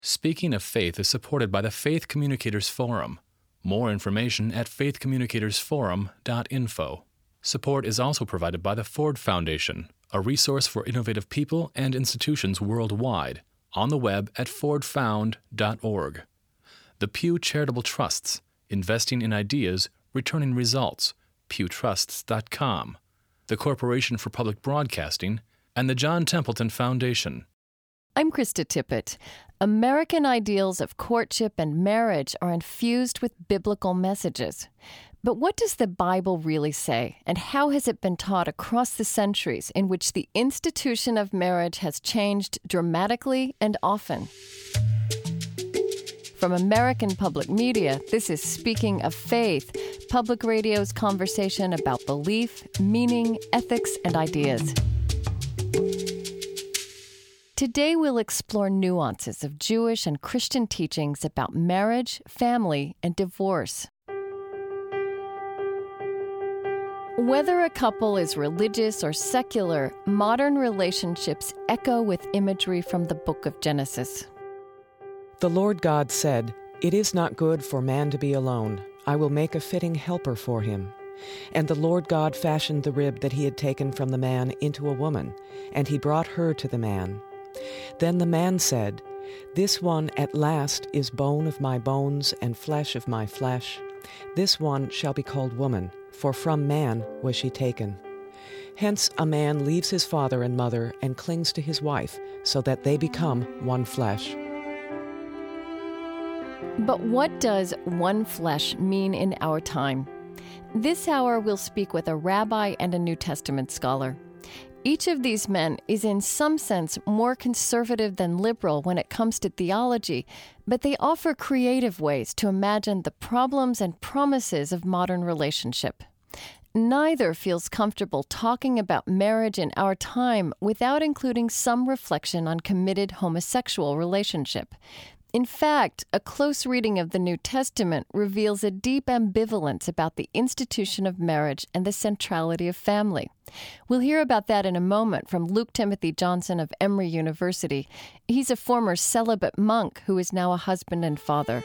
Speaking of Faith is supported by the Faith Communicators Forum. More information at faithcommunicatorsforum.info. Support is also provided by the Ford Foundation, a resource for innovative people and institutions worldwide, on the web at fordfound.org. The Pew Charitable Trusts, investing in ideas, returning results, pewtrusts.com. The Corporation for Public Broadcasting, and the John Templeton Foundation. I'm Krista Tippett. American ideals of courtship and marriage are infused with biblical messages. But what does the Bible really say, and how has it been taught across the centuries in which the institution of marriage has changed dramatically and often? From American Public Media, this is Speaking of Faith, public radio's conversation about belief, meaning, ethics, and ideas. Today we'll explore nuances of Jewish and Christian teachings about marriage, family, and divorce. Whether a couple is religious or secular, modern relationships echo with imagery from the book of Genesis. The Lord God said, "It is not good for man to be alone. I will make a fitting helper for him." And the Lord God fashioned the rib that he had taken from the man into a woman, and he brought her to the man. Then the man said, "This one at last is bone of my bones and flesh of my flesh. This one shall be called woman, for from man was she taken." Hence a man leaves his father and mother and clings to his wife, so that they become one flesh. But what does one flesh mean in our time? This hour we'll speak with a rabbi and a New Testament scholar. Each of these men is in some sense more conservative than liberal when it comes to theology, but they offer creative ways to imagine the problems and promises of modern relationship. Neither feels comfortable talking about marriage in our time without including some reflection on committed homosexual relationship. In fact, a close reading of the New Testament reveals a deep ambivalence about the institution of marriage and the centrality of family. We'll hear about that in a moment from Luke Timothy Johnson of Emory University. He's a former celibate monk who is now a husband and father.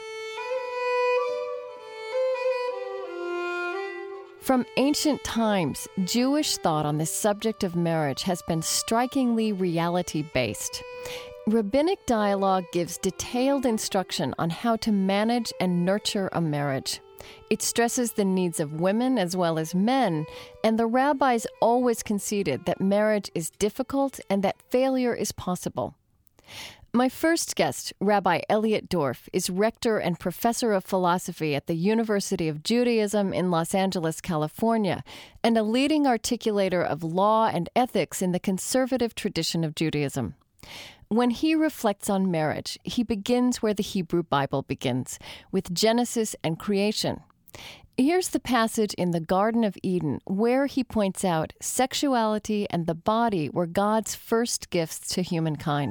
From ancient times, Jewish thought on the subject of marriage has been strikingly reality-based. Rabbinic dialogue gives detailed instruction on how to manage and nurture a marriage. It stresses the needs of women as well as men, and the rabbis always conceded that marriage is difficult and that failure is possible. My first guest, Rabbi Elliot Dorff, is rector and professor of philosophy at the University of Judaism in Los Angeles, California, and a leading articulator of law and ethics in the conservative tradition of Judaism. When he reflects on marriage, he begins where the Hebrew Bible begins, with Genesis and creation. Here's the passage in the Garden of Eden where he points out sexuality and the body were God's first gifts to humankind.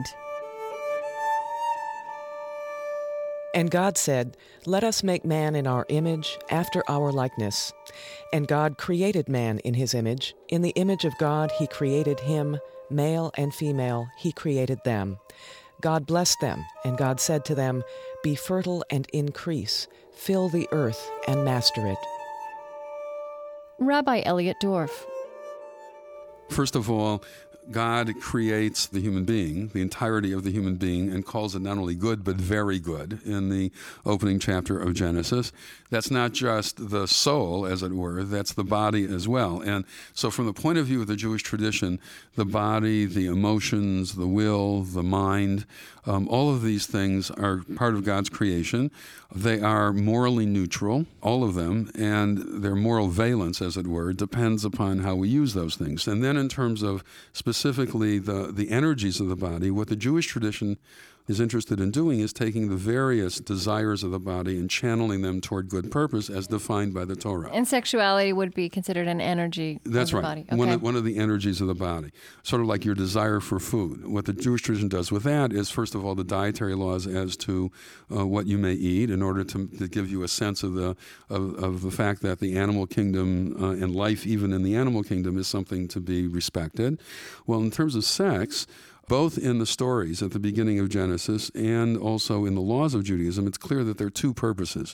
And God said, "Let us make man in our image, after our likeness." And God created man in his image. In the image of God he created him. Male and female, he created them. God blessed them, and God said to them, "Be fertile and increase, fill the earth and master it." Rabbi Elliot Dorff. First of all, God creates the human being, the entirety of the human being, and calls it not only good, but very good in the opening chapter of Genesis. That's not just the soul, as it were, that's the body as well. And so from the point of view of the Jewish tradition, the body, the emotions, the will, the mind, all of these things are part of God's creation. They are morally neutral, all of them, and their moral valence, as it were, depends upon how we use those things. And then in terms of specifically the energies of the body, what the Jewish tradition is interested in doing is taking the various desires of the body and channeling them toward good purpose as defined by the Torah. And sexuality would be considered an energy That's of the right. body. Okay. One of the energies of the body, sort of like your desire for food. What the Jewish tradition does with that is, first of all, the dietary laws as to what you may eat in order to give you a sense of the fact that the animal kingdom and life even in the animal kingdom is something to be respected. Well, in terms of sex, both in the stories at the beginning of Genesis and also in the laws of Judaism, it's clear that there are two purposes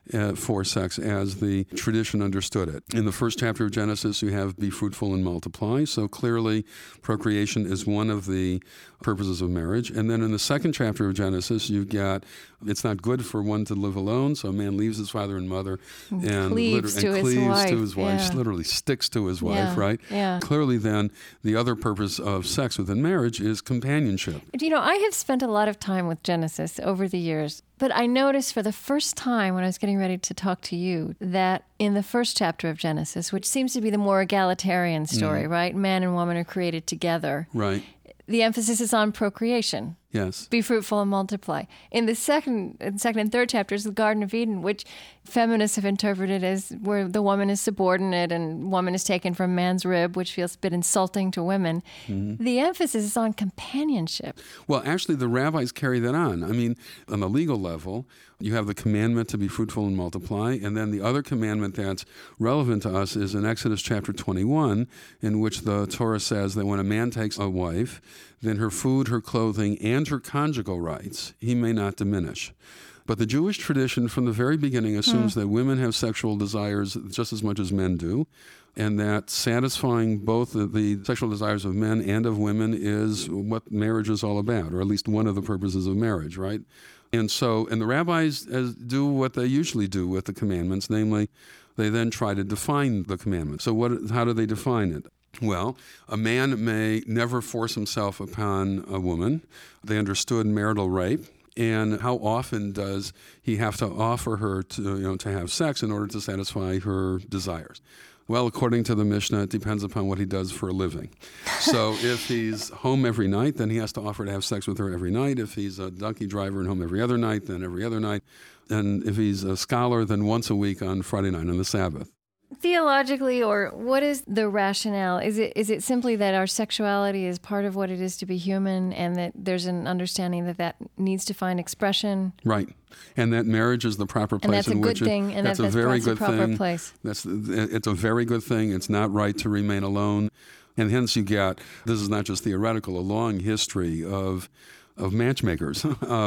for sex as the tradition understood it. In the first chapter of Genesis, you have be fruitful and multiply. So clearly, procreation is one of the purposes of marriage. And then in the second chapter of Genesis, you've got it's not good for one to live alone. So a man leaves his father and mother and cleaves to his wife. Yeah. Literally sticks to his wife, Yeah. right? Yeah. Clearly, then, the other purpose of sex within marriage is companionship. You know, I have spent a lot of time with Genesis over the years, but I noticed for the first time when I was getting ready to talk to you that in the first chapter of Genesis, which seems to be the more egalitarian story, right? Man and woman are created together. Right. The emphasis is on procreation. Yes. Be fruitful and multiply. In the second and third chapters, the Garden of Eden, which feminists have interpreted as where the woman is subordinate and woman is taken from man's rib, which feels a bit insulting to women. Mm-hmm. The emphasis is on companionship. Well, actually, the rabbis carry that on. I mean, on the legal level, you have the commandment to be fruitful and multiply, and then the other commandment that's relevant to us is in Exodus chapter 21, in which the Torah says that when a man takes a wife, then her food, her clothing, and her conjugal rights he may not diminish. But the Jewish tradition from the very beginning assumes that women have sexual desires just as much as men do, and that satisfying both the sexual desires of men and of women is what marriage is all about, or at least one of the purposes of marriage, right? And the rabbis do what they usually do with the commandments, namely, they then try to define the commandment. So how do they define it? Well, a man may never force himself upon a woman. They understood marital rape. And how often does he have to offer her to have sex in order to satisfy her desires? Well, according to the Mishnah, it depends upon what he does for a living. So if he's home every night, then he has to offer to have sex with her every night. If he's a donkey driver and home every other night, then every other night. And if he's a scholar, then once a week on Friday night on the Sabbath. Theologically, or what is the rationale? Is it simply that our sexuality is part of what it is to be human, and that there's an understanding that needs to find expression? Right. And that marriage is the proper place. And that's a good thing, and that's a very good thing. Place. It's a very good thing. It's not right to remain alone. And hence you get, this is not just theoretical, a long history of matchmakers.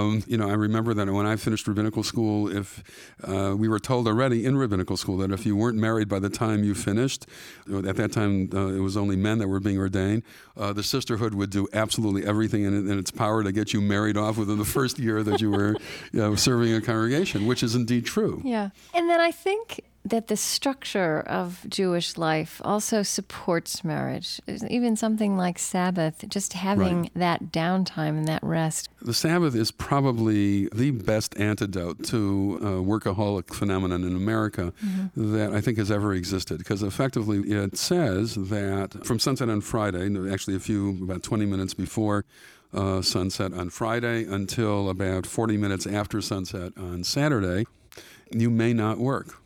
I remember that when I finished rabbinical school, if we were told already in rabbinical school that if you weren't married by the time you finished, at that time it was only men that were being ordained, the sisterhood would do absolutely everything in its power to get you married off within the first year that you were serving a congregation, which is indeed true. Yeah. And then I think that the structure of Jewish life also supports marriage. Even something like Sabbath, just having that downtime and that rest. The Sabbath is probably the best antidote to workaholic phenomenon in America that I think has ever existed, because effectively it says that from sunset on Friday, actually about 20 minutes before sunset on Friday until about 40 minutes after sunset on Saturday, you may not work.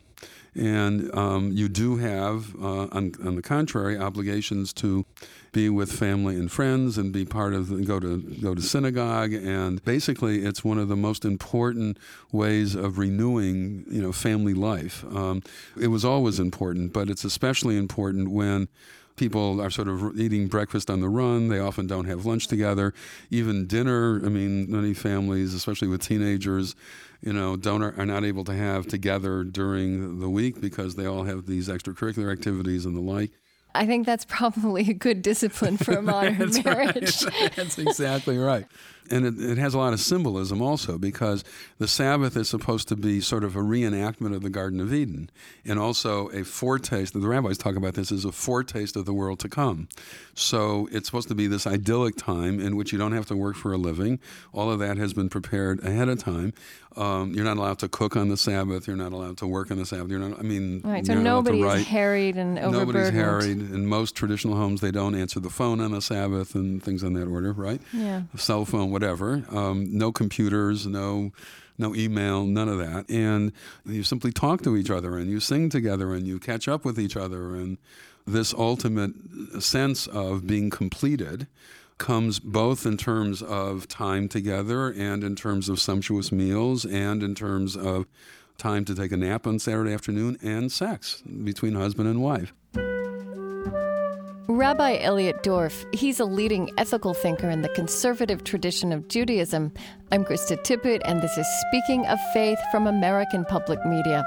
And you do have, on the contrary, obligations to be with family and friends and be part of go to synagogue. And basically, it's one of the most important ways of renewing, family life. It was always important, but it's especially important when people are sort of eating breakfast on the run. They often don't have lunch together. Even dinner, many families, especially with teenagers, are not able to have together during the week because they all have these extracurricular activities and the like. I think that's probably a good discipline for a modern marriage. Right. That's exactly right. And it has a lot of symbolism also, because the Sabbath is supposed to be sort of a reenactment of the Garden of Eden, and also a foretaste, the rabbis talk about this as a foretaste of the world to come. So it's supposed to be this idyllic time in which you don't have to work for a living. All of that has been prepared ahead of time. You're not allowed to cook on the Sabbath. You're not allowed to work on the Sabbath. Right, so nobody is harried and overburdened. Nobody's harried. In most traditional homes, they don't answer the phone on the Sabbath and things on that order, right? Yeah. Cell phone, whatever. No computers, no email, none of that. And you simply talk to each other, and you sing together, and you catch up with each other. And this ultimate sense of being completed comes both in terms of time together and in terms of sumptuous meals and in terms of time to take a nap on Saturday afternoon and sex between husband and wife. Rabbi Elliot Dorff, he's a leading ethical thinker in the conservative tradition of Judaism. I'm Krista Tippett, and this is Speaking of Faith from American Public Media.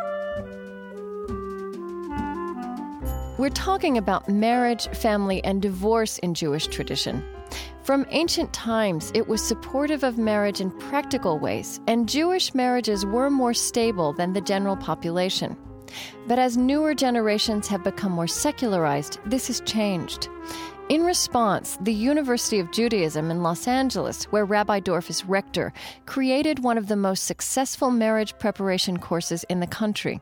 We're talking about marriage, family, and divorce in Jewish tradition. From ancient times, it was supportive of marriage in practical ways, and Jewish marriages were more stable than the general population. But as newer generations have become more secularized, this has changed. In response, the University of Judaism in Los Angeles, where Rabbi Dorff is rector, created one of the most successful marriage preparation courses in the country.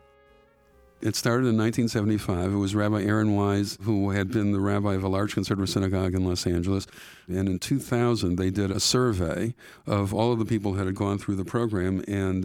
It started in 1975. It was Rabbi Aaron Wise, who had been the rabbi of a large conservative synagogue in Los Angeles. And in 2000, they did a survey of all of the people that had gone through the program, and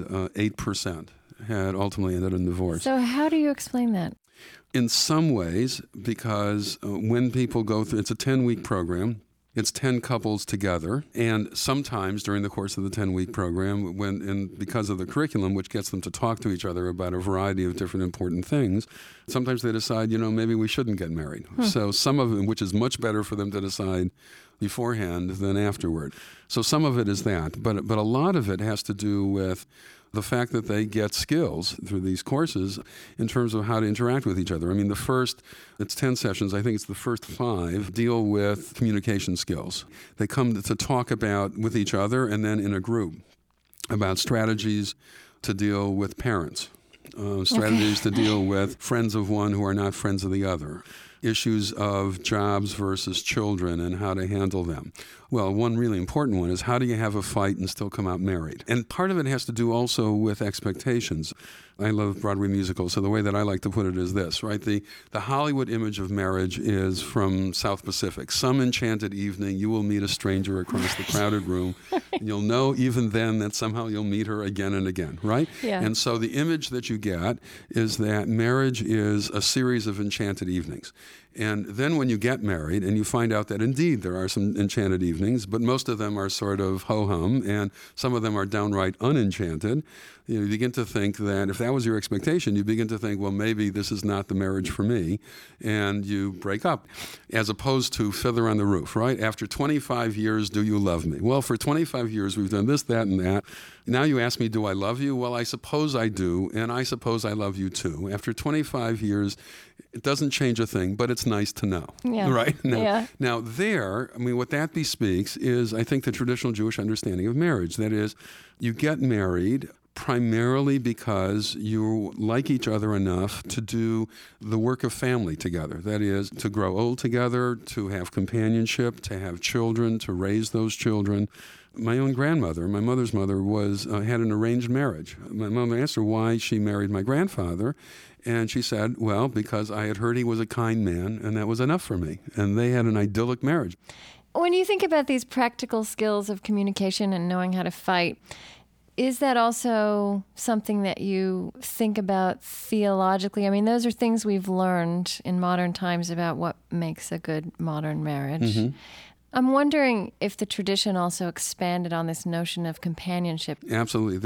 8% had ultimately ended in divorce. So how do you explain that? In some ways, because when people go through, it's a 10-week program. It's 10 couples together, and sometimes during the course of the 10-week program, because of the curriculum, which gets them to talk to each other about a variety of different important things, sometimes they decide, maybe we shouldn't get married. So some of it, which is much better for them to decide beforehand than afterward. So some of it is that, but a lot of it has to do with the fact that they get skills through these courses in terms of how to interact with each other. I mean, it's 10 sessions. I think it's the first 5 deal with communication skills. They come to talk about with each other and then in a group about strategies to deal with parents, strategies to deal with friends of one who are not friends of the other, issues of jobs versus children and how to handle them. Well, one really important one is how do you have a fight and still come out married? And part of it has to do also with expectations. I love Broadway musicals, so the way that I like to put it is this, right? The Hollywood image of marriage is from South Pacific. Some enchanted evening, you will meet a stranger across the crowded room, and you'll know even then that somehow you'll meet her again and again, right? Yeah. And so the image that you get is that marriage is a series of enchanted evenings. And then when you get married and you find out that indeed there are some enchanted evenings, but most of them are sort of ho-hum and some of them are downright unenchanted, you begin to think that if that was your expectation, you begin to think, well, maybe this is not the marriage for me, and you break up, as opposed to Fiddler on the Roof, right? After 25 years, do you love me? Well, for 25 years, we've done this, that, and that. Now you ask me, do I love you? Well, I suppose I do, and I suppose I love you too. After 25 years, it doesn't change a thing, but it's nice to know, right? Now, what that bespeaks is, I think, the traditional Jewish understanding of marriage. That is, you get married primarily because you like each other enough to do the work of family together. That is, to grow old together, to have companionship, to have children, to raise those children. My own grandmother, my mother's mother, had an arranged marriage. My mother asked her why she married my grandfather, and she said, well, because I had heard he was a kind man, and that was enough for me. And they had an idyllic marriage. When you think about these practical skills of communication and knowing how to fight, is that also something that you think about theologically? I mean, those are things we've learned in modern times about what makes a good modern marriage. Mm-hmm. I'm wondering if the tradition also expanded on this notion of companionship. Absolutely.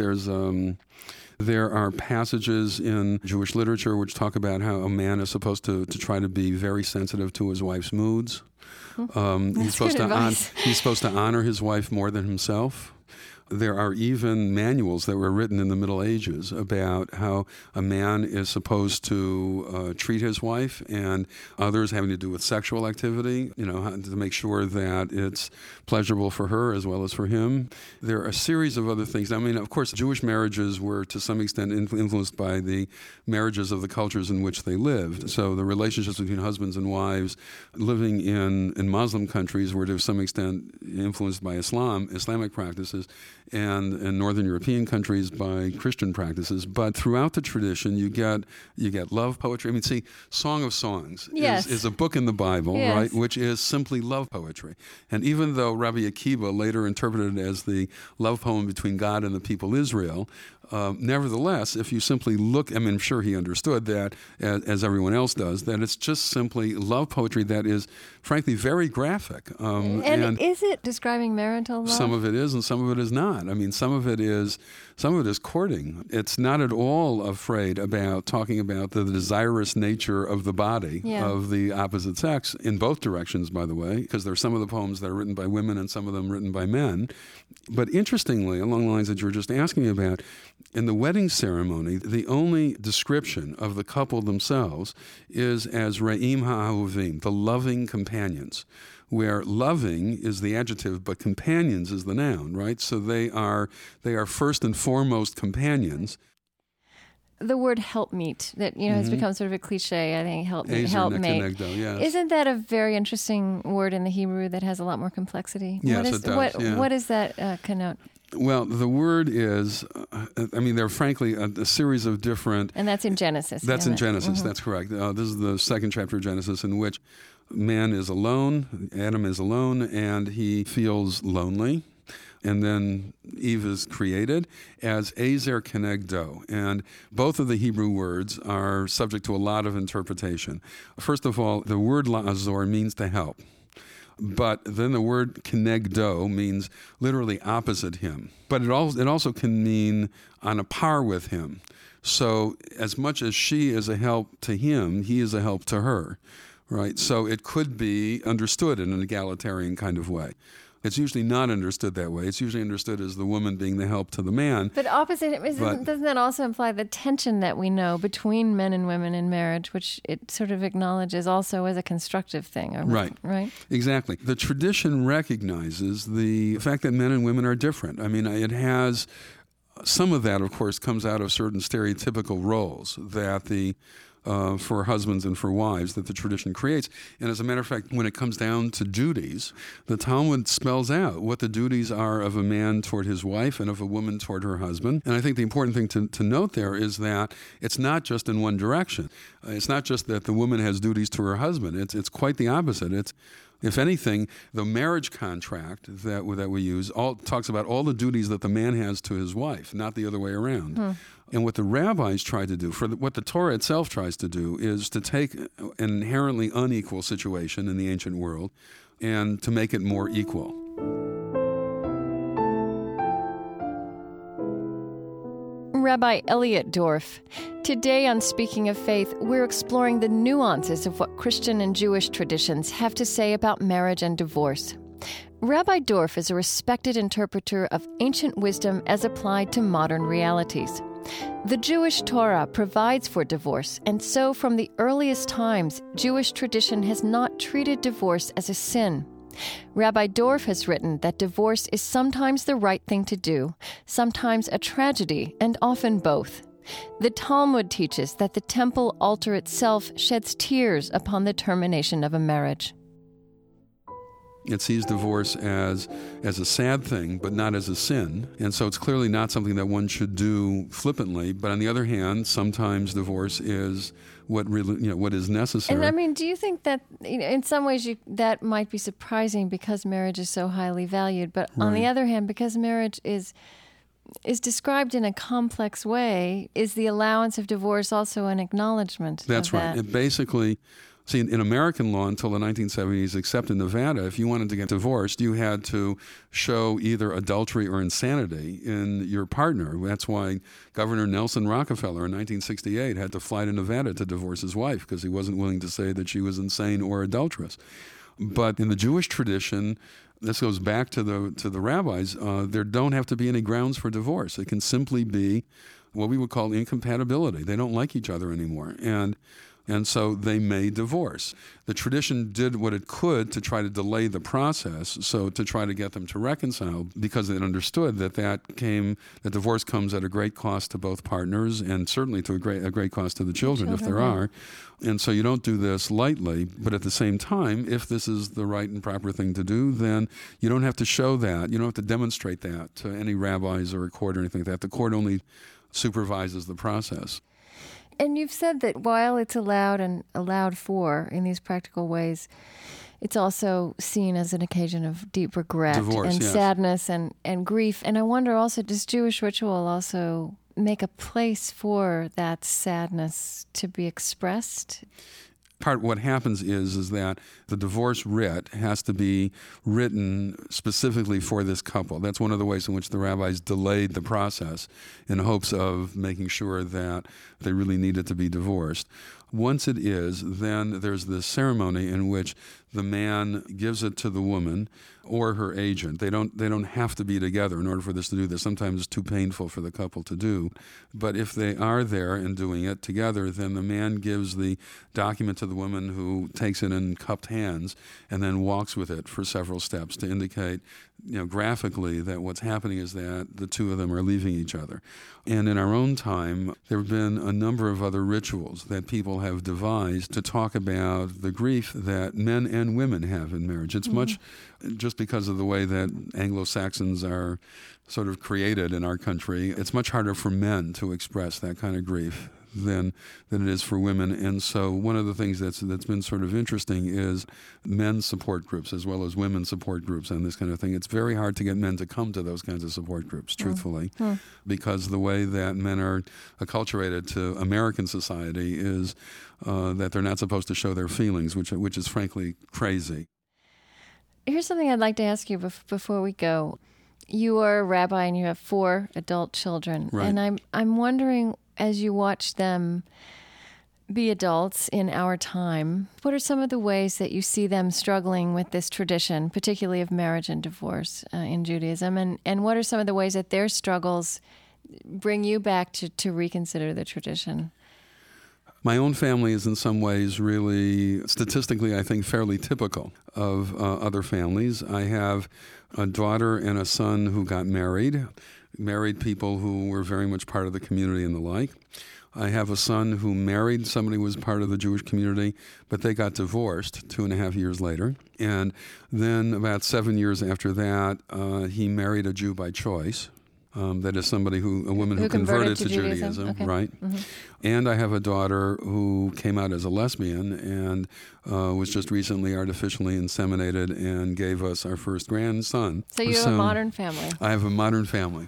There are passages in Jewish literature which talk about how a man is supposed to try to be very sensitive to his wife's moods. He's supposed to honor his wife more than himself. There are even manuals that were written in the Middle Ages about how a man is supposed to treat his wife, and others having to do with sexual activity, to make sure that it's pleasurable for her as well as for him. There are a series of other things. I mean, of course, Jewish marriages were to some extent influenced by the marriages of the cultures in which they lived. So the relationships between husbands and wives living in Muslim countries were to some extent influenced by Islamic practices, and in Northern European countries by Christian practices. But throughout the tradition, you get love poetry. I mean, see, Song of Songs is a book in the Bible, right, which is simply love poetry. And even though Rabbi Akiva later interpreted it as the love poem between God and the people Israel, Nevertheless, if you simply look, I mean, I'm sure he understood that, as everyone else does, that it's just simply love poetry that is, frankly, very graphic. And is it describing marital love? Some of it is, and some of it is not. I mean, some of it is courting. It's not at all afraid about talking about the desirous nature of the body of the opposite sex, in both directions, by the way, because there are some of the poems that are written by women and some of them written by men. But interestingly, along the lines that you were just asking about, in the wedding ceremony, the only description of the couple themselves is as Re'im ha'ahovim, the loving companions, where loving is the adjective, but companions is the noun, right? So they are first and foremost companions. The word helpmeet that has become sort of a cliche. I think helpmate. Yes. Isn't that a very interesting word in the Hebrew that has a lot more complexity? Yes, it does. What does that connote? Well, the word is, there are frankly a series of different... And that's in Genesis. That's in Genesis, that's correct. This is the second chapter of Genesis, in which man is alone, Adam is alone, and he feels lonely. And then Eve is created as Ezer Kenegdo. And both of the Hebrew words are subject to a lot of interpretation. First of all, the word la'azor means to help. But then the word kenegdo means literally opposite him. But it also can mean on a par with him. So as much as she is a help to him, he is a help to her, right? So it could be understood in an egalitarian kind of way. It's usually not understood that way. It's usually understood as the woman being the help to the man. But doesn't that also imply the tension that we know between men and women in marriage, which it sort of acknowledges also as a constructive thing? Right. Exactly. The tradition recognizes the fact that men and women are different. I mean, it has... Some of that, of course, comes out of certain stereotypical roles that for husbands and for wives that the tradition creates. And as a matter of fact, when it comes down to duties, the Talmud spells out what the duties are of a man toward his wife and of a woman toward her husband. And I think the important thing to note there is that it's not just in one direction. It's not just that the woman has duties to her husband. It's quite the opposite. If anything, the marriage contract that we use talks about all the duties that the man has to his wife, not the other way around. And what the rabbis try to do, what the Torah itself tries to do, is to take an inherently unequal situation in the ancient world and to make it more equal. Rabbi Elliot Dorff. Today on Speaking of Faith, we're exploring the nuances of what Christian and Jewish traditions have to say about marriage and divorce. Rabbi Dorff is a respected interpreter of ancient wisdom as applied to modern realities. The Jewish Torah provides for divorce, and so from the earliest times, Jewish tradition has not treated divorce as a sin. Rabbi Dorff has written that divorce is sometimes the right thing to do, sometimes a tragedy, and often both. The Talmud teaches that the temple altar itself sheds tears upon the termination of a marriage. It sees divorce as a sad thing, but not as a sin. And so it's clearly not something that one should do flippantly. But on the other hand, sometimes divorce is what is necessary. And do you think that in some ways that might be surprising because marriage is so highly valued? But on the other hand, because marriage is described in a complex way, is the allowance of divorce also an acknowledgement of that? That's right. It basically... See, in American law until the 1970s, except in Nevada, if you wanted to get divorced, you had to show either adultery or insanity in your partner. That's why Governor Nelson Rockefeller in 1968 had to fly to Nevada to divorce his wife because he wasn't willing to say that she was insane or adulterous. But in the Jewish tradition, this goes back to the rabbis, there don't have to be any grounds for divorce. It can simply be what we would call incompatibility. They don't like each other anymore. And so they may divorce. The tradition did what it could to try to delay the process, so to try to get them to reconcile, because it understood that divorce comes at a great cost to both partners, and certainly to a great cost to the children if there are. And so you don't do this lightly, but at the same time, if this is the right and proper thing to do, then you don't have to show that. You don't have to demonstrate that to any rabbis or a court or anything like that. The court only supervises the process. And you've said that while it's allowed and allowed for in these practical ways, it's also seen as an occasion of deep regret and sadness and grief. And I wonder also, does Jewish ritual also make a place for that sadness to be expressed? What happens is that the divorce writ has to be written specifically for this couple. That's one of the ways in which the rabbis delayed the process in hopes of making sure that they really needed to be divorced. Once it is, then there's this ceremony in which the man gives it to the woman or her agent. They don't have to be together in order for this to do this. Sometimes it's too painful for the couple to do. But if they are there and doing it together, then the man gives the document to the woman, who takes it in cupped hands and then walks with it for several steps to indicate, graphically, that what's happening is that the two of them are leaving each other. And in our own time, there have been a number of other rituals that people have devised to talk about the grief that men and women have in marriage. It's much, just because of the way that Anglo-Saxons are sort of created in our country, it's much harder for men to express that kind of grief than it is for women. And so one of the things that's been sort of interesting is men's support groups as well as women's support groups and this kind of thing. It's very hard to get men to come to those kinds of support groups, truthfully, because the way that men are acculturated to American society is that they're not supposed to show their feelings, which is frankly crazy. Here's something I'd like to ask you before we go. You are a rabbi and you have 4 adult children. Right. And I'm wondering, as you watch them be adults in our time, what are some of the ways that you see them struggling with this tradition, particularly of marriage and divorce in Judaism? And what are some of the ways that their struggles bring you back to reconsider the tradition? My own family is in some ways really, statistically, I think, fairly typical of other families. I have a daughter and a son who got married people who were very much part of the community and the like. I have a son who married somebody who was part of the Jewish community, but they got divorced 2.5 years later. And then about 7 years after that, he married a Jew by choice. That is a woman who converted to Judaism. Okay. Right? Mm-hmm. And I have a daughter who came out as a lesbian and was just recently artificially inseminated and gave us our first grandson. So you have a modern family. I have a modern family.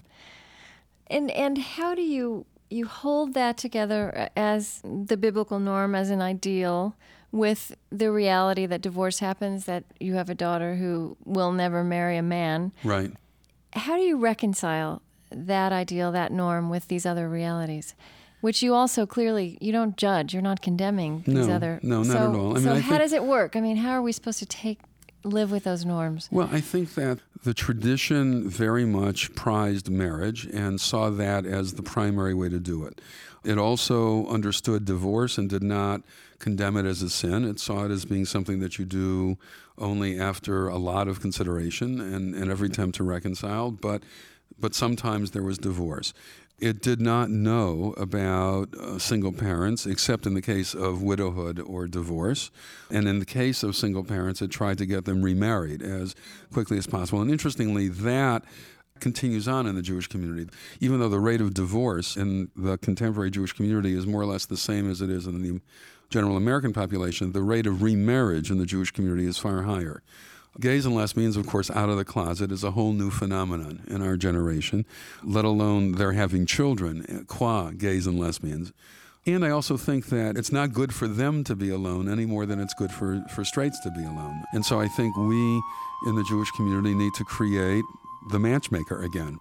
And how do you hold that together as the biblical norm, as an ideal, with the reality that divorce happens, that you have a daughter who will never marry a man? Right. How do you reconcile that ideal, that norm, with these other realities, which you also clearly, you don't judge, you're not condemning these other... No, not at all. So how does it work? I mean, how are we supposed to live with those norms? Well, I think that the tradition very much prized marriage and saw that as the primary way to do it. It also understood divorce and did not condemn it as a sin. It saw it as being something that you do only after a lot of consideration and every attempt to reconcile, but sometimes there was divorce. It did not know about single parents, except in the case of widowhood or divorce. And in the case of single parents, it tried to get them remarried as quickly as possible. And interestingly, that continues on in the Jewish community. Even though the rate of divorce in the contemporary Jewish community is more or less the same as it is in the general American population, the rate of remarriage in the Jewish community is far higher. Gays and lesbians, of course, out of the closet is a whole new phenomenon in our generation, let alone they're having children, qua gays and lesbians. And I also think that it's not good for them to be alone any more than it's good for straights to be alone. And so I think we in the Jewish community need to create the matchmaker again.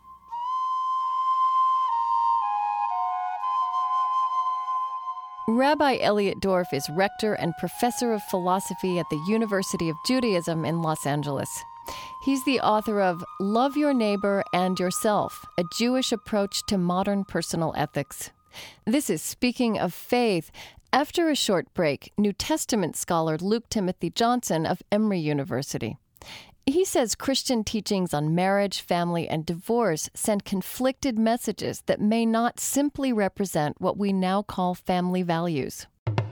Rabbi Elliot Dorff is rector and professor of philosophy at the University of Judaism in Los Angeles. He's the author of Love Your Neighbor and Yourself, A Jewish Approach to Modern Personal Ethics. This is Speaking of Faith. After a short break, New Testament scholar Luke Timothy Johnson of Emory University. He says Christian teachings on marriage, family, and divorce send conflicted messages that may not simply represent what we now call family values.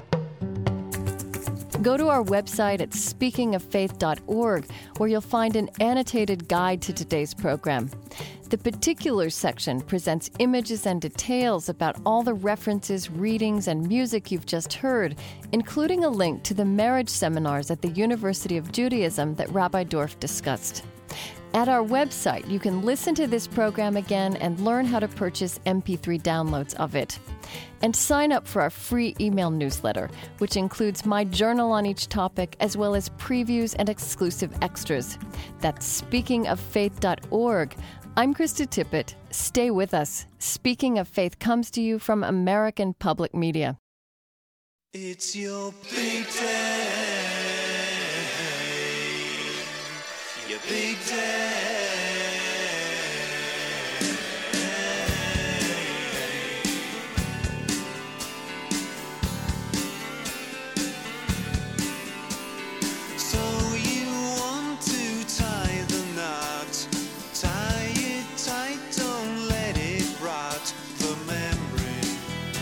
Go to our website at speakingoffaith.org, where you'll find an annotated guide to today's program. The Particulars section presents images and details about all the references, readings, and music you've just heard, including a link to the marriage seminars at the University of Judaism that Rabbi Dorff discussed. At our website, you can listen to this program again and learn how to purchase MP3 downloads of it. And sign up for our free email newsletter, which includes my journal on each topic, as well as previews and exclusive extras. That's speakingoffaith.org. I'm Krista Tippett. Stay with us. Speaking of Faith comes to you from American Public Media. It's your big day. Your big day. So you want to tie the knot. Tie it tight, don't let it rot. The memory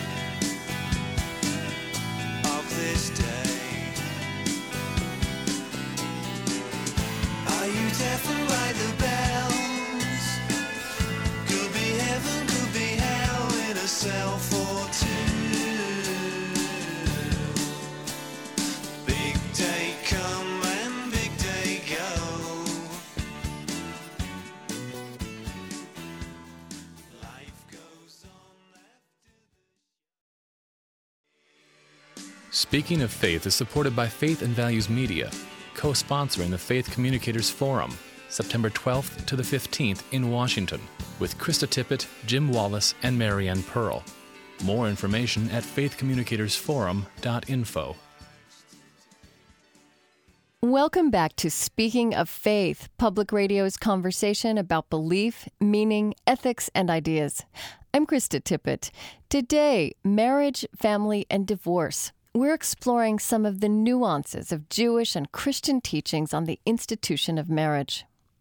of this day. Are you deafened by the bells? Could be heaven, could be hell in a cell for two. Big day come and big day go. Life goes on after. Speaking of Faith is supported by Faith and Values Media, co-sponsoring the Faith Communicators Forum, September 12th to the 15th in Washington, with Krista Tippett, Jim Wallace, and Marianne Pearl. More information at faithcommunicatorsforum.info. Welcome back to Speaking of Faith, Public Radio's conversation about belief, meaning, ethics, and ideas. I'm Krista Tippett. Today, marriage, family, and divorce. We're exploring some of the nuances of Jewish and Christian teachings on the institution of marriage.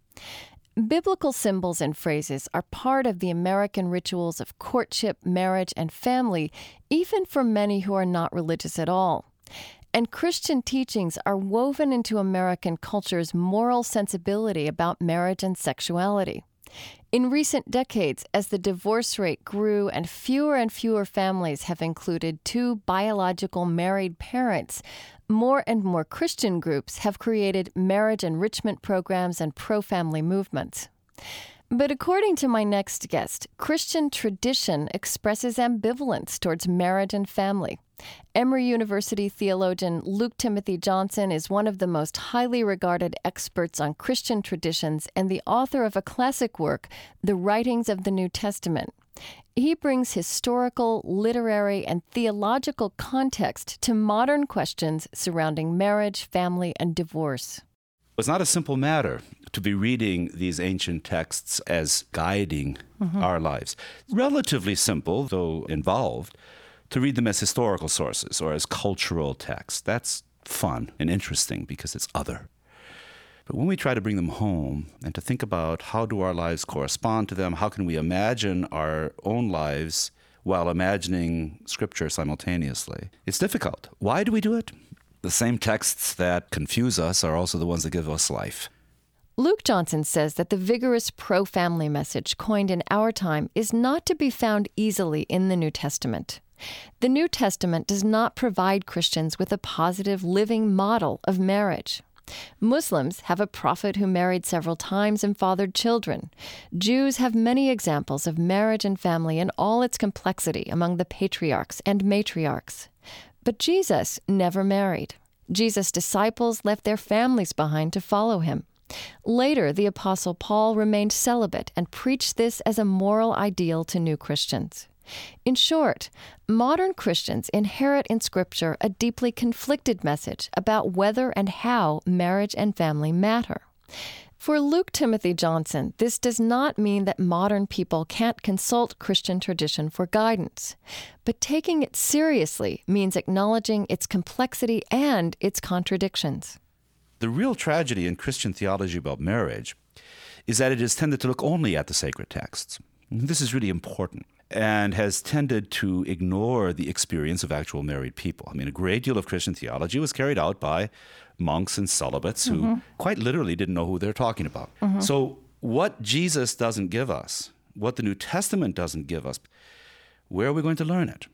Biblical symbols and phrases are part of the American rituals of courtship, marriage, and family, even for many who are not religious at all. And Christian teachings are woven into American culture's moral sensibility about marriage and sexuality. In recent decades, as the divorce rate grew and fewer families have included two biological married parents, more and more Christian groups have created marriage enrichment programs and pro-family movements. But according to my next guest, Christian tradition expresses ambivalence towards marriage and family. Emory University theologian Luke Timothy Johnson is one of the most highly regarded experts on Christian traditions and the author of a classic work, The Writings of the New Testament. He brings historical, literary, and theological context to modern questions surrounding marriage, family, and divorce. It's not a simple matter to be reading these ancient texts as guiding our lives. Relatively simple, though involved, to read them as historical sources or as cultural texts. That's fun and interesting because it's other. But when we try to bring them home and to think about how do our lives correspond to them, how can we imagine our own lives while imagining Scripture simultaneously, it's difficult. Why do we do it? The same texts that confuse us are also the ones that give us life. Luke Johnson says that the vigorous pro-family message coined in our time is not to be found easily in the New Testament. The New Testament does not provide Christians with a positive living model of marriage. Muslims have a prophet who married several times and fathered children. Jews have many examples of marriage and family in all its complexity among the patriarchs and matriarchs. But Jesus never married. Jesus' disciples left their families behind to follow him. Later, the Apostle Paul remained celibate and preached this as a moral ideal to new Christians. In short, modern Christians inherit in Scripture a deeply conflicted message about whether and how marriage and family matter. For Luke Timothy Johnson, this does not mean that modern people can't consult Christian tradition for guidance. But taking it seriously means acknowledging its complexity and its contradictions. The real tragedy in Christian theology about marriage is that it has tended to look only at the sacred texts. This is really important and has tended to ignore the experience of actual married people. I mean, a great deal of Christian theology was carried out by monks and celibates who quite literally didn't know who they're talking about. So what Jesus doesn't give us, what the New Testament doesn't give us, where are we going to learn it?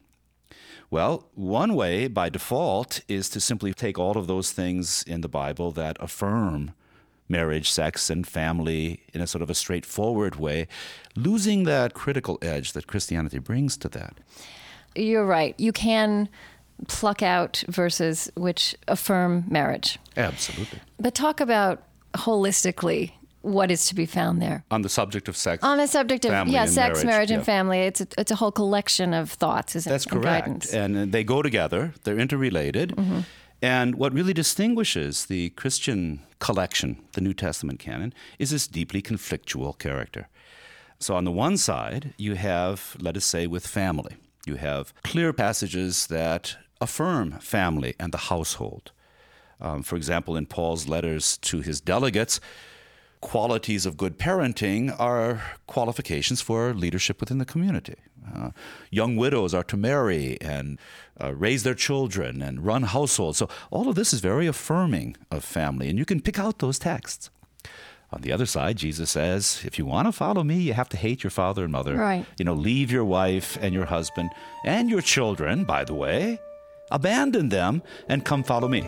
Well, one way by default is to simply take all of those things in the Bible that affirm marriage, sex, and family in a sort of a straightforward way, losing that critical edge that Christianity brings to that. You're right. You can pluck out verses which affirm marriage. Absolutely. But talk about holistically what is to be found there. On the subject of sex. On the subject of family and sex, marriage, and yeah. family. It's a whole collection of thoughts, isn't That's it? And correct. guidance. And they go together. They're interrelated. Mm-hmm. And what really distinguishes the Christian collection, the New Testament canon, is this deeply conflictual character. So on the one side, you have, let us say, with family, you have clear passages that affirm family and the household. For example, in Paul's letters to his delegates, qualities of good parenting are qualifications for leadership within the community. Young widows are to marry and raise their children and run households. So all of this is very affirming of family, and you can pick out those texts. On the other side, Jesus says, if you want to follow me, you have to hate your father and mother. Right. Leave your wife and your husband and your children, by the way. Abandon them and come follow me.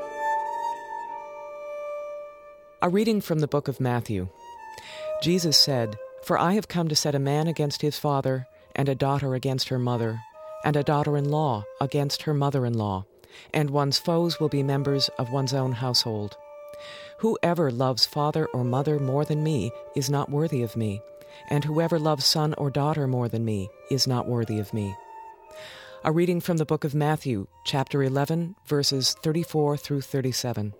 A reading from the book of Matthew. Jesus said, "For I have come to set a man against his father, and a daughter against her mother, and a daughter-in-law against her mother-in-law, and one's foes will be members of one's own household. Whoever loves father or mother more than me is not worthy of me, and whoever loves son or daughter more than me is not worthy of me." A reading from the book of Matthew, chapter 11, verses 34 through 37.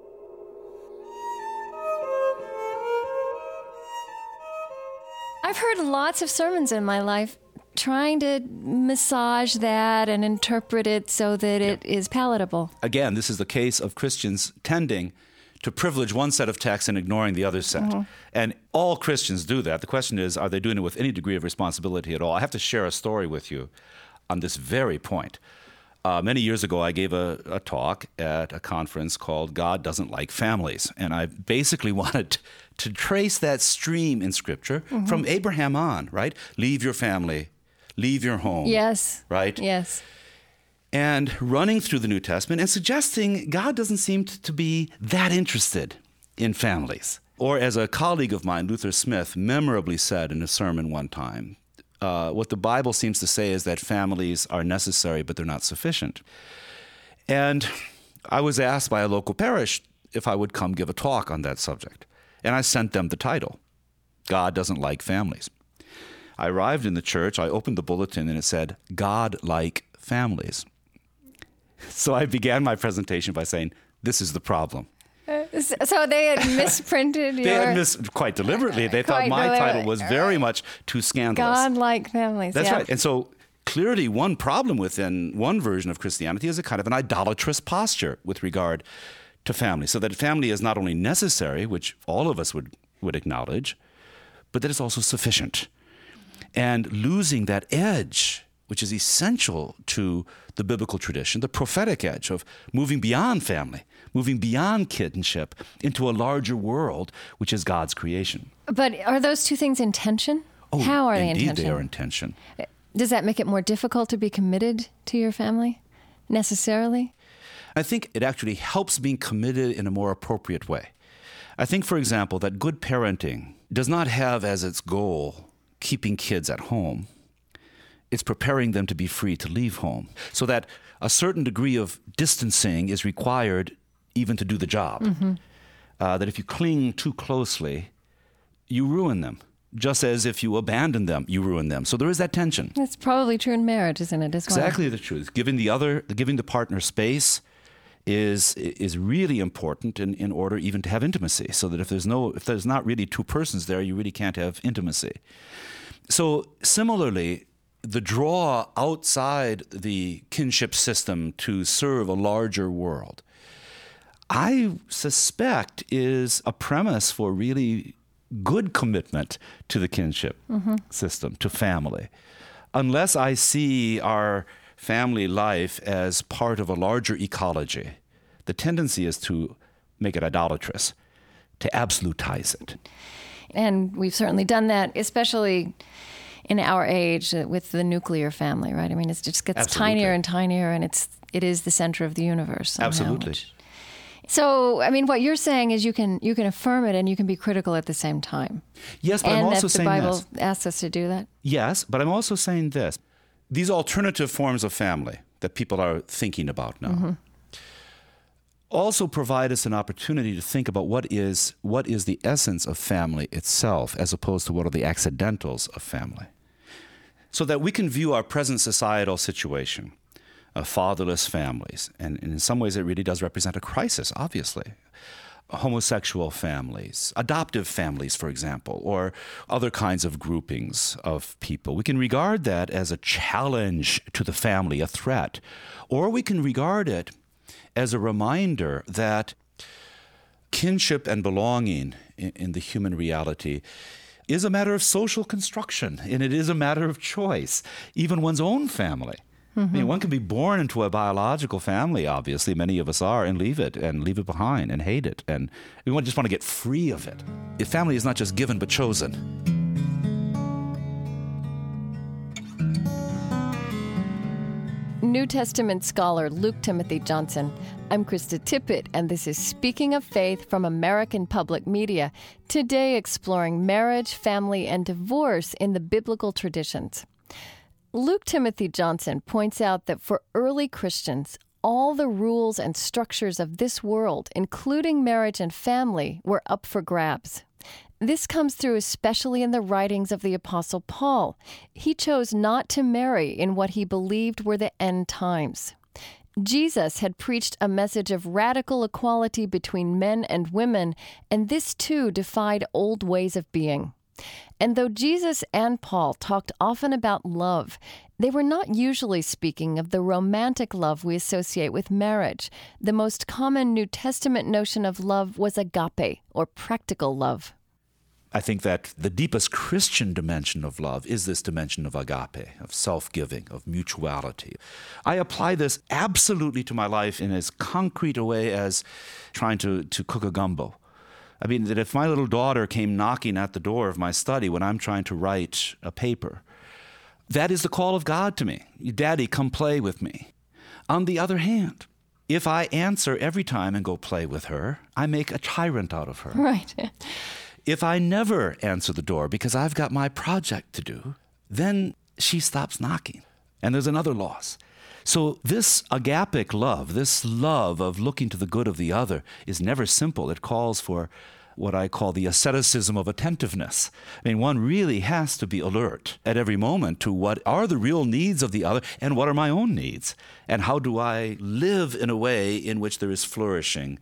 I've heard lots of sermons in my life trying to massage that and interpret it so that it is palatable. Again, this is the case of Christians tending to privilege one set of texts and ignoring the other set. Mm-hmm. And all Christians do that. The question is, are they doing it with any degree of responsibility at all? I have to share a story with you on this very point. Many years ago, I gave a talk at a conference called God Doesn't Like Families. And I basically wanted to trace that stream in Scripture from Abraham on, right? Leave your family, leave your home. Yes. Right? Yes. And running through the New Testament and suggesting God doesn't seem to be that interested in families. Or as a colleague of mine, Luther Smith, memorably said in a sermon one time, what the Bible seems to say is that families are necessary, but they're not sufficient. And I was asked by a local parish if I would come give a talk on that subject. And I sent them the title, God Doesn't Like Families. I arrived in the church, I opened the bulletin, and it said, God like families. So I began my presentation by saying, this is the problem. So they had misprinted your... They had quite deliberately. They thought my title was very much too scandalous. God-like families. That's right. And so clearly one problem within one version of Christianity is a kind of an idolatrous posture with regard to family. So that family is not only necessary, which all of us would acknowledge, but that it's also sufficient. And losing that edge, which is essential to the biblical tradition, the prophetic edge of moving beyond family, moving beyond kinship into a larger world, which is God's creation. But are those two things in tension? Oh, how are they in tension? Indeed, they are in tension. Does that make it more difficult to be committed to your family, necessarily? I think it actually helps being committed in a more appropriate way. I think, for example, that good parenting does not have as its goal keeping kids at home. It's preparing them to be free to leave home, so that a certain degree of distancing is required even to do the job. Mm-hmm. That if you cling too closely, you ruin them. Just as if you abandon them, you ruin them. So there is that tension. That's probably true in marriage, isn't it, as well? Exactly the truth. Giving the partner space is really important in order even to have intimacy. So that if there's not really two persons there, you really can't have intimacy. So similarly, the draw outside the kinship system to serve a larger world, I suspect, is a premise for really good commitment to the kinship system, to family. Unless I see our family life as part of a larger ecology, the tendency is to make it idolatrous, to absolutize it. And we've certainly done that, especially in our age with the nuclear family, right? I mean, it just gets Absolutely. tinier and tinier, and it is the center of the universe somehow, Absolutely. So, I mean, what you're saying is you can affirm it and you can be critical at the same time. Yes, but I'm also saying the Bible this. asks us to do that. Yes, but I'm also saying this. These alternative forms of family that people are thinking about now also provide us an opportunity to think about what is the essence of family itself, as opposed to what are the accidentals of family. So that we can view our present societal situation of fatherless families, and in some ways it really does represent a crisis, obviously. Homosexual families, adoptive families, for example, or other kinds of groupings of people. We can regard that as a challenge to the family, a threat, or we can regard it as a reminder that kinship and belonging in the human reality is a matter of social construction, and it is a matter of choice, even one's own family. I mean, one can be born into a biological family, obviously, many of us are, and leave it behind and hate it. And we just want to get free of it. If family is not just given but chosen. New Testament scholar Luke Timothy Johnson. I'm Krista Tippett, and this is Speaking of Faith from American Public Media, today exploring marriage, family, and divorce in the biblical traditions. Luke Timothy Johnson points out that for early Christians, all the rules and structures of this world, including marriage and family, were up for grabs. This comes through especially in the writings of the Apostle Paul. He chose not to marry in what he believed were the end times. Jesus had preached a message of radical equality between men and women, and this too defied old ways of being. And though Jesus and Paul talked often about love, they were not usually speaking of the romantic love we associate with marriage. The most common New Testament notion of love was agape, or practical love. I think that the deepest Christian dimension of love is this dimension of agape, of self-giving, of mutuality. I apply this absolutely to my life in as concrete a way as trying to cook a gumbo. I mean, that if my little daughter came knocking at the door of my study when I'm trying to write a paper, that is the call of God to me. Daddy, come play with me. On the other hand, if I answer every time and go play with her, I make a tyrant out of her. Right. If I never answer the door because I've got my project to do, then she stops knocking. And there's another loss. So this agapic love, this love of looking to the good of the other, is never simple. It calls for what I call the asceticism of attentiveness. I mean, one really has to be alert at every moment to what are the real needs of the other and what are my own needs, and how do I live in a way in which there is flourishing.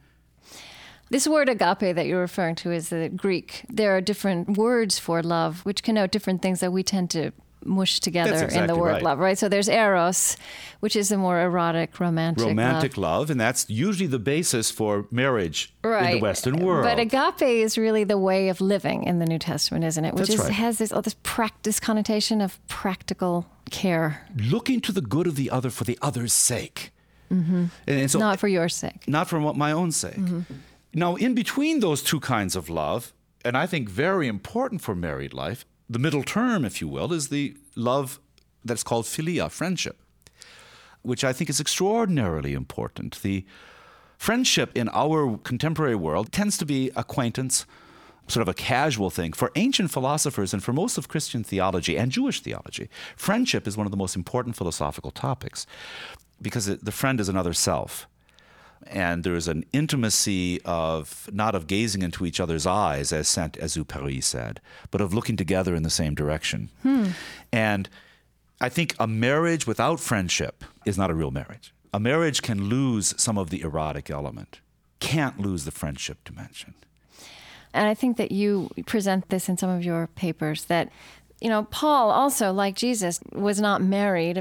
This word agape that you're referring to is the Greek. There are different words for love, which connote different things that we tend to mush together exactly in the word right. love, right? So there's eros, which is a more erotic, romantic love, and that's usually the basis for marriage in the Western world. But agape is really the way of living in the New Testament, isn't it? Which has this practice connotation of practical care. Looking to the good of the other for the other's sake. Mm-hmm. And so, not for your sake. Not for my own sake. Mm-hmm. Now, in between those two kinds of love, and I think very important for married life, the middle term, if you will, is the love that's called philia, friendship, which I think is extraordinarily important. The friendship in our contemporary world tends to be acquaintance, sort of a casual thing. For ancient philosophers and for most of Christian theology and Jewish theology, friendship is one of the most important philosophical topics because the friend is another self. And there is an intimacy of not of gazing into each other's eyes, as Saint-Exupéry said, but of looking together in the same direction. And I think a marriage without friendship is not a real marriage. A marriage can lose some of the erotic element, can't lose the friendship dimension. And I think that you present this in some of your papers, that, Paul also, like Jesus, was not married.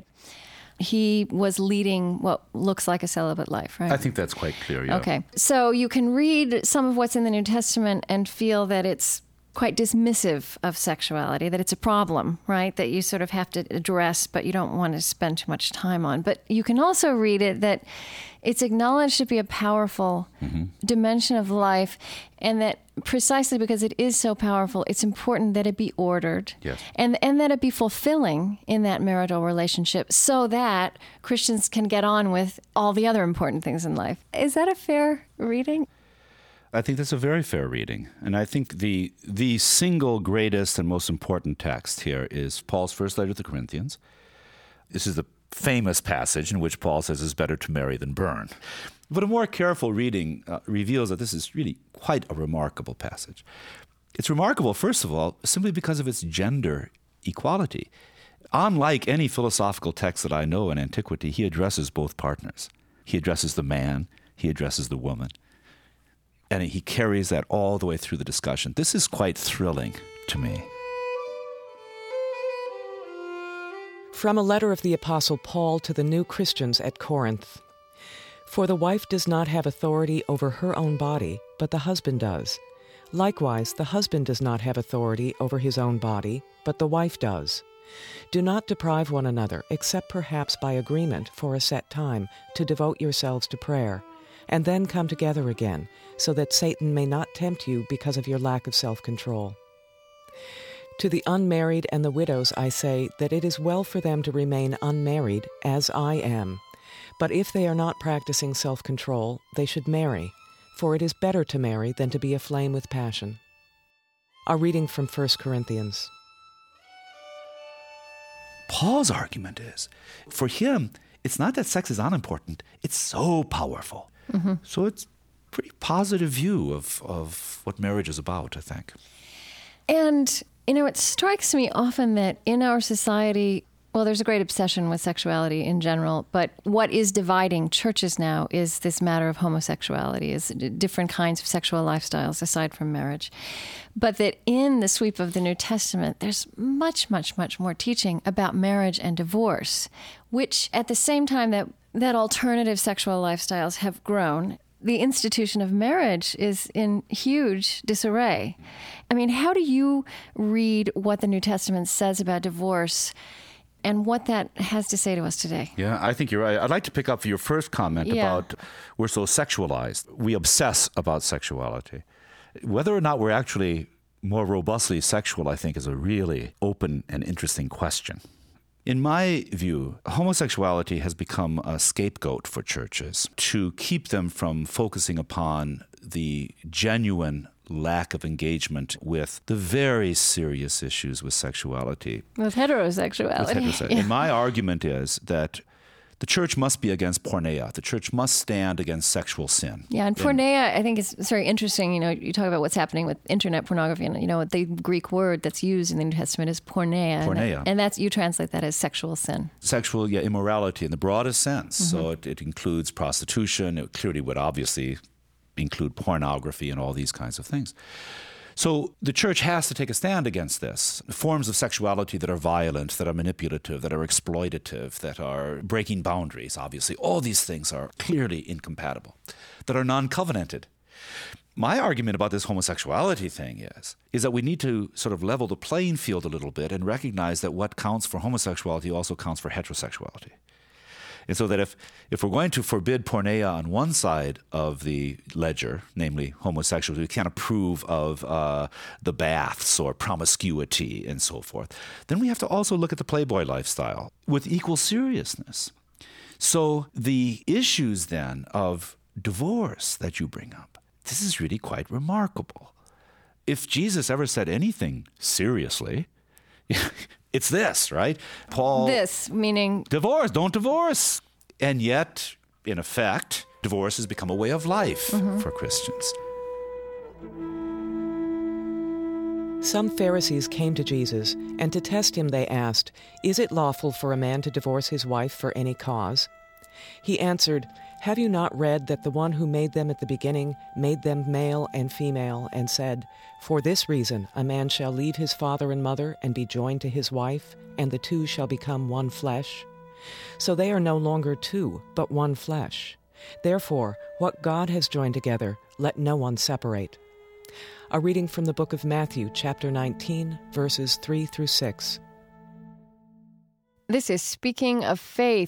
He was leading what looks like a celibate life, right? I think that's quite clear, yeah. Okay. So you can read some of what's in the New Testament and feel that it's quite dismissive of sexuality, that it's a problem, right? That you sort of have to address, but you don't want to spend too much time on. But you can also read it that it's acknowledged to be a powerful dimension of life, and that precisely because it is so powerful, it's important that it be ordered. Yes. And that it be fulfilling in that marital relationship so that Christians can get on with all the other important things in life. Is that a fair reading? I think that's a very fair reading. And I think the single greatest and most important text here is Paul's first letter to the Corinthians. This is the famous passage in which Paul says it's better to marry than burn. But a more careful reading reveals that this is really quite a remarkable passage. It's remarkable, first of all, simply because of its gender equality. Unlike any philosophical text that I know in antiquity, he addresses both partners. He addresses the man, he addresses the woman. And he carries that all the way through the discussion. This is quite thrilling to me. From a letter of the Apostle Paul to the new Christians at Corinth. For the wife does not have authority over her own body, but the husband does. Likewise, the husband does not have authority over his own body, but the wife does. Do not deprive one another, except perhaps by agreement for a set time, to devote yourselves to prayer, and then come together again, so that Satan may not tempt you because of your lack of self-control. To the unmarried and the widows I say that it is well for them to remain unmarried, as I am. But if they are not practicing self-control, they should marry, for it is better to marry than to be aflame with passion. A reading from 1 Corinthians. Paul's argument is, for him, it's not that sex is unimportant, it's so powerful. Mm-hmm. So it's a pretty positive view of what marriage is about, I think. And, it strikes me often that in our society, well, there's a great obsession with sexuality in general, but what is dividing churches now is this matter of homosexuality, is different kinds of sexual lifestyles aside from marriage. But that in the sweep of the New Testament, there's much, much, much more teaching about marriage and divorce, which at the same time that alternative sexual lifestyles have grown, the institution of marriage is in huge disarray. I mean, how do you read what the New Testament says about divorce and what that has to say to us today? Yeah, I think you're right. I'd like to pick up your first comment about we're so sexualized. We obsess about sexuality. Whether or not we're actually more robustly sexual, I think, is a really open and interesting question. In my view, homosexuality has become a scapegoat for churches to keep them from focusing upon the genuine lack of engagement with the very serious issues with sexuality. With heterosexuality. And my argument is that the church must be against porneia. The church must stand against sexual sin. Yeah, and porneia, I think, is very interesting. You talk about what's happening with internet pornography, and the Greek word that's used in the New Testament is porneia. Porneia. And that's, you translate that as sexual sin. Sexual, immorality in the broadest sense. Mm-hmm. So it includes prostitution. It clearly would obviously include pornography and all these kinds of things. So the church has to take a stand against this. Forms of sexuality that are violent, that are manipulative, that are exploitative, that are breaking boundaries, obviously. All these things are clearly incompatible, that are non-covenanted. My argument about this homosexuality thing is that we need to sort of level the playing field a little bit and recognize that what counts for homosexuality also counts for heterosexuality. And so that if we're going to forbid porneia on one side of the ledger, namely homosexuality, we can't approve of the baths or promiscuity and so forth, then we have to also look at the Playboy lifestyle with equal seriousness. So the issues then of divorce that you bring up, this is really quite remarkable. If Jesus ever said anything seriously, it's this, right? Paul. This, meaning? Divorce, don't divorce. And yet, in effect, divorce has become a way of life for Christians. Some Pharisees came to Jesus, and to test him they asked, "Is it lawful for a man to divorce his wife for any cause?" He answered, "Have you not read that the one who made them at the beginning made them male and female, and said, 'For this reason a man shall leave his father and mother and be joined to his wife, and the two shall become one flesh'? So they are no longer two, but one flesh. Therefore, what God has joined together, let no one separate." A reading from the book of Matthew, chapter 19, verses 3 through 6. This is Speaking of Faith.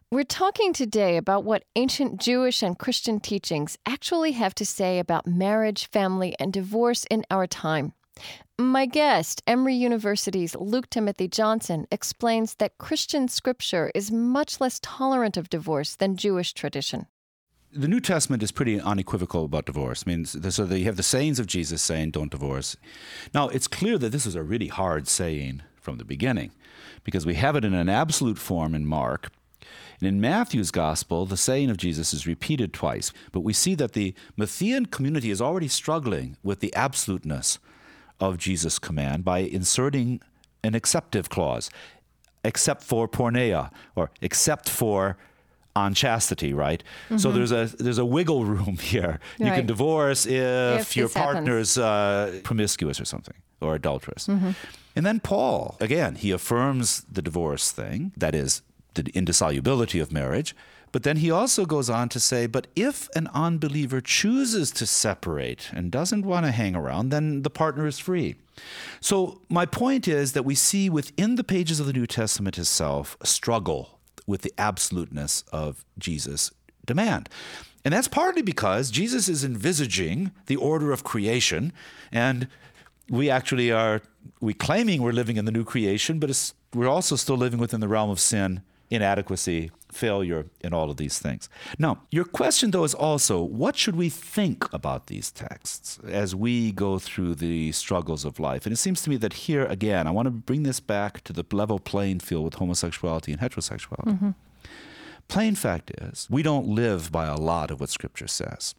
We're talking today about what ancient Jewish and Christian teachings actually have to say about marriage, family, and divorce in our time. My guest, Emory University's Luke Timothy Johnson, explains that Christian scripture is much less tolerant of divorce than Jewish tradition. The New Testament is pretty unequivocal about divorce. I mean, so you have the sayings of Jesus saying, don't divorce. Now, it's clear that this is a really hard saying from the beginning, because we have it in an absolute form in Mark. And in Matthew's gospel, the saying of Jesus is repeated twice. But we see that the Matthean community is already struggling with the absoluteness of Jesus' command by inserting an exceptive clause, except for porneia, or except for unchastity, right? Mm-hmm. So there's a wiggle room here. You can divorce if your partner's promiscuous or something, or adulterous. Mm-hmm. And then Paul, again, he affirms the divorce thing, that is, the indissolubility of marriage. But then he also goes on to say, but if an unbeliever chooses to separate and doesn't want to hang around, then the partner is free. So my point is that we see within the pages of the New Testament itself a struggle with the absoluteness of Jesus' demand. And that's partly because Jesus is envisaging the order of creation, and we claiming we're living in the new creation, but we're also still living within the realm of sin, inadequacy, failure, and all of these things. Now, your question, though, is also, what should we think about these texts as we go through the struggles of life? And it seems to me that here, again, I want to bring this back to the level playing field with homosexuality and heterosexuality. Mm-hmm. Plain fact is, we don't live by a lot of what Scripture says.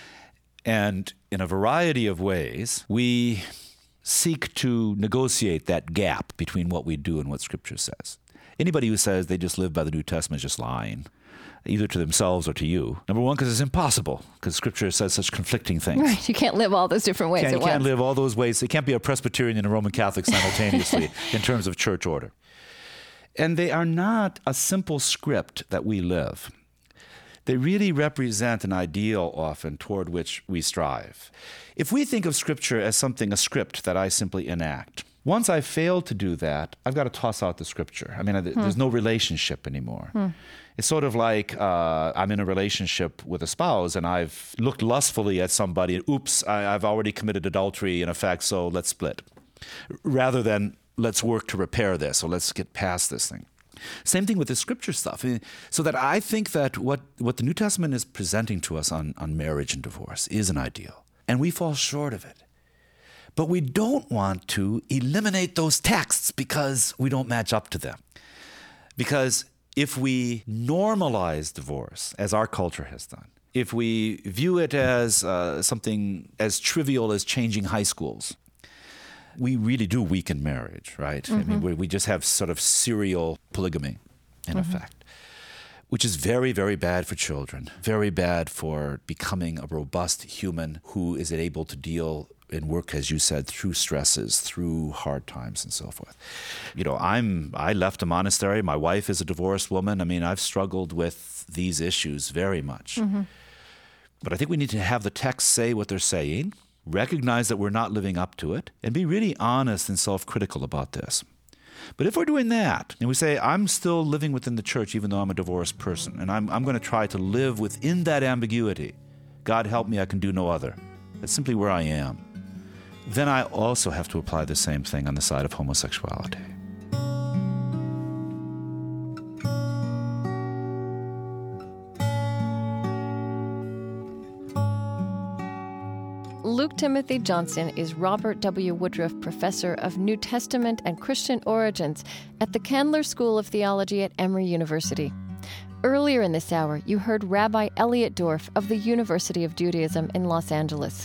And in a variety of ways, we seek to negotiate that gap between what we do and what Scripture says. Anybody who says they just live by the New Testament is just lying, either to themselves or to you. Number one, because it's impossible, because Scripture says such conflicting things. Right, you can't live all those different ways at once. You can't live all those ways. You can't be a Presbyterian and a Roman Catholic simultaneously in terms of church order. And they are not a simple script that we live. They really represent an ideal often toward which we strive. If we think of Scripture as something, a script that I simply enact, once I fail to do that, I've got to toss out the Scripture. I mean, there's no relationship anymore. It's sort of like I'm in a relationship with a spouse and I've looked lustfully at somebody and oops, I've already committed adultery in effect, so let's split. Rather than let's work to repair this, or let's get past this thing. Same thing with the Scripture stuff. So that I think that what the New Testament is presenting to us on marriage and divorce is an ideal. And we fall short of it. But we don't want to eliminate those texts because we don't match up to them. Because if we normalize divorce, as our culture has done, if we view it as something as trivial as changing high schools, we really do weaken marriage, right? Mm-hmm. I mean, we just have sort of serial polygamy, in effect, which is very, very bad for children, very bad for becoming a robust human who is able to deal and work, as you said, through stresses, through hard times and so forth. You know, I left a monastery. My wife is a divorced woman. I mean, I've struggled with these issues very much. Mm-hmm. But I think we need to have the texts say what they're saying, recognize that we're not living up to it, and be really honest and self-critical about this. But if we're doing that, and we say, I'm still living within the church even though I'm a divorced person, and I'm going to try to live within that ambiguity, God help me, I can do no other. That's simply where I am. Then I also have to apply the same thing on the side of homosexuality. Luke Timothy Johnson is Robert W. Woodruff Professor of New Testament and Christian Origins at the Candler School of Theology at Emory University. Earlier in this hour, you heard Rabbi Elliot Dorff of the University of Judaism in Los Angeles.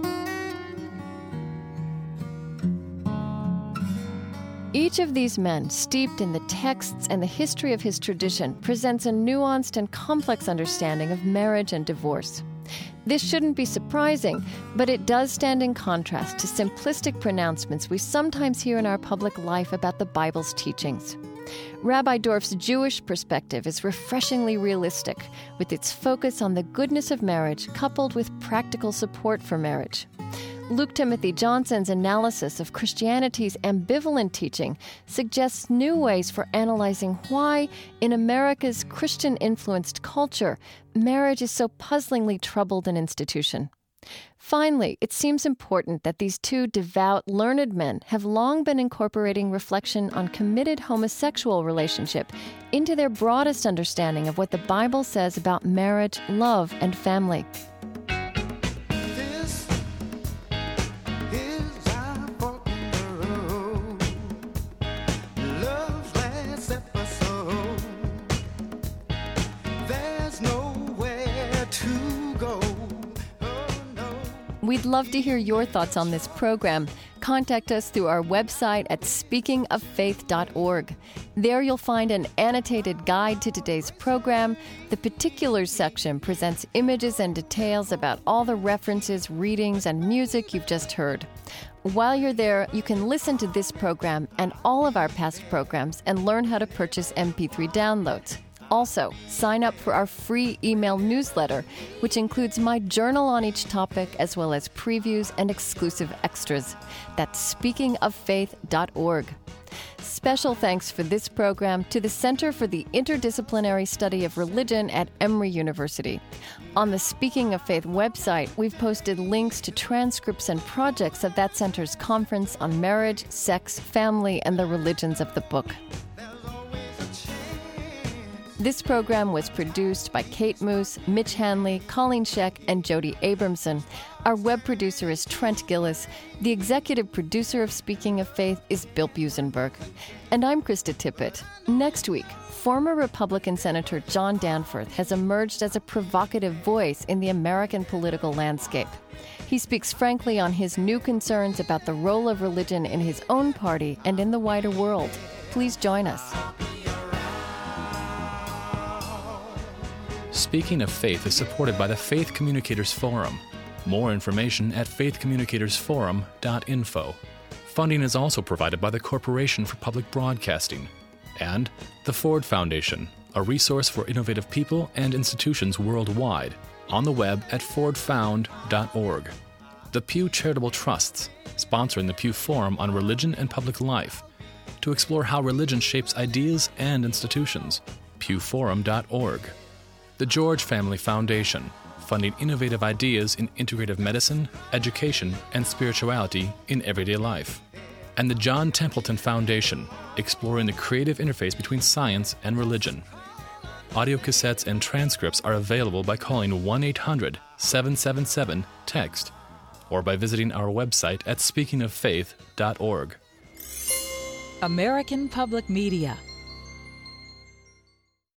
Each of these men, steeped in the texts and the history of his tradition, presents a nuanced and complex understanding of marriage and divorce. This shouldn't be surprising, but it does stand in contrast to simplistic pronouncements we sometimes hear in our public life about the Bible's teachings. Rabbi Dorff's Jewish perspective is refreshingly realistic, with its focus on the goodness of marriage coupled with practical support for marriage. Luke Timothy Johnson's analysis of Christianity's ambivalent teaching suggests new ways for analyzing why, in America's Christian-influenced culture, marriage is so puzzlingly troubled an institution. Finally, it seems important that these two devout, learned men have long been incorporating reflection on committed homosexual relationship into their broadest understanding of what the Bible says about marriage, love, and family. This is our fork in the road. Love's last episode. There's nowhere to go. Oh no. We'd love to hear your thoughts on this program. Contact us through our website at speakingoffaith.org. There you'll find an annotated guide to today's program. The Particulars section presents images and details about all the references, readings, and music you've just heard. While you're there, you can listen to this program and all of our past programs and learn how to purchase MP3 downloads. Also, sign up for our free email newsletter, which includes my journal on each topic as well as previews and exclusive extras. That's speakingoffaith.org. Special thanks for this program to the Center for the Interdisciplinary Study of Religion at Emory University. On the Speaking of Faith website, we've posted links to transcripts and projects of that center's conference on marriage, sex, family, and the religions of the book. This program was produced by Kate Moose, Mitch Hanley, Colleen Scheck, and Jody Abramson. Our web producer is Trent Gillis. The executive producer of Speaking of Faith is Bill Busenberg. And I'm Krista Tippett. Next week, former Republican Senator John Danforth has emerged as a provocative voice in the American political landscape. He speaks frankly on his new concerns about the role of religion in his own party and in the wider world. Please join us. Speaking of Faith is supported by the Faith Communicators Forum. More information at faithcommunicatorsforum.info. Funding is also provided by the Corporation for Public Broadcasting and the Ford Foundation, a resource for innovative people and institutions worldwide, on the web at fordfound.org. The Pew Charitable Trusts, sponsoring the Pew Forum on Religion and Public Life, to explore how religion shapes ideas and institutions, pewforum.org. The George Family Foundation, funding innovative ideas in integrative medicine, education, and spirituality in everyday life. And the John Templeton Foundation, exploring the creative interface between science and religion. Audio cassettes and transcripts are available by calling 1-800-777-TEXT or by visiting our website at speakingoffaith.org. American Public Media